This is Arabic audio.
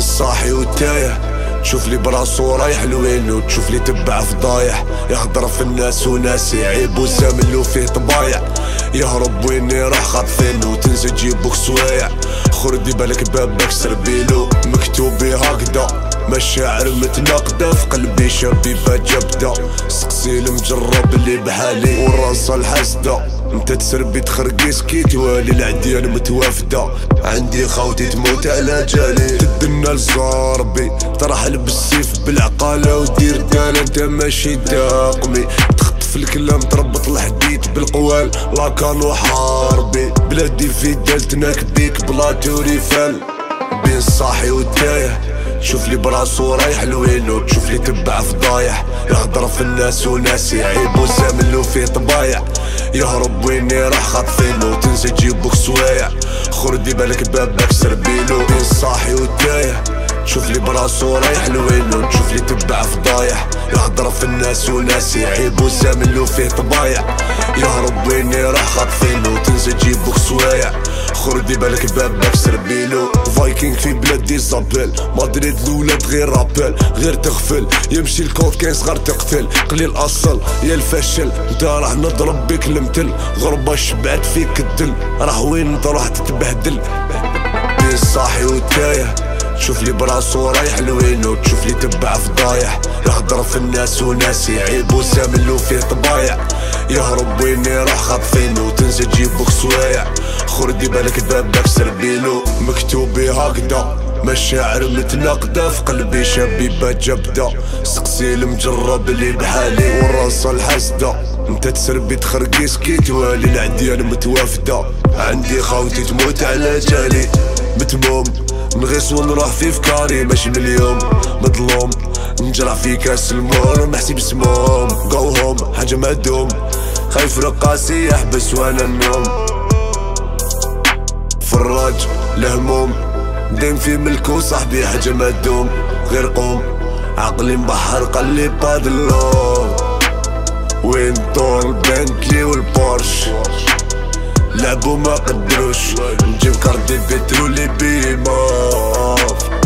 صاحي والتايه، تشوف لي براسو رايح لوين وتشوف لي تبع فضايح. يهضر في الناس وناس يعيب وزاملو فيه طبايع، يهرب وين راح خاطفين وتنسى تجيبوك سوايع. خردي بالك بابك سربيلو مكتوب هكدا، مشاعر متناقدة في قلبي شبيبة جبدة. سقسي المجرب اللي بحالي والراس الحسدة، انت تسربي تخرقي سكيت والي العديان متوافدة. عندي خوتي تموت على جالي تدنا لزاربي، ترحل بالسيف بالعقالة ودير دال انت ماشي داقمي. تخطف الكلام تربط الحديد بالقوال لا كانوا حاربي. بلادي في دالتناك بيك بلا توريفال، بين الصاحي والتايه تشوف لي براسو رايح لوين وتشوف لي تبع فضايح. يهضر في الناس وناس يعيب وزاملو فيه طبايع، يهرب وين راح خاطفين وتنسى تجيبوك سوايع. خردي بالك بابك سربيلو، بين الصاحي والتايه تشوف لي براسو رايح لوين وتشوف لي تبع فضايح. يهضر في الناس وناس يعيب وزاملو فيه طبايع، يهرب وين راح خاطفين وتنسى تجيبوك سوايع. خردي بالك بابك سربيلو. فايكينغ في بلادي زابيل، مدريد الولاد غير رابيل غير تغفل. يمشي الكود كاين صغار تقتل، قليل الاصل يا الفشل. انت راح نضرب بك المثل، غربة شبعت فيك الدل. راح وين انت راح تتبهدل. بين الصاحي والتايه تشوف لي براسو رايح لوين وتشوف لي تبع فضايح. يهضر في الناس وناس يعيب وزاملو فيه طبايع، يهرب وين راح خاطفين وتنسى تجيبوك سوايع. خردي بالك بابك سربيلو مكتوب هكدا، مشاعر متناقدة في قلبي شبيبة جبدة. سقسي المجرب اللي بحالي والراس الحسدة، انت تسربي تخرقي سكيت والي العديان متوافدة. عندي خوتي تموت على جالي متموم، نغيس ونروح في فكاري ماشي من اليوم. مظلوم نجرع في كاس المور محسي بسموم. جو هوم حاجة ما تدوم، خايف رقاسي يحبس وانا النوم. فراج الهموم دايم في ملكو صاحبي حاجة ما تدوم. غير قوم عقلي مبحر قلب بادلوم، وين دور البنتلي والبورش لعبو ما قدروش. نجيب كاردي بترولي بيموف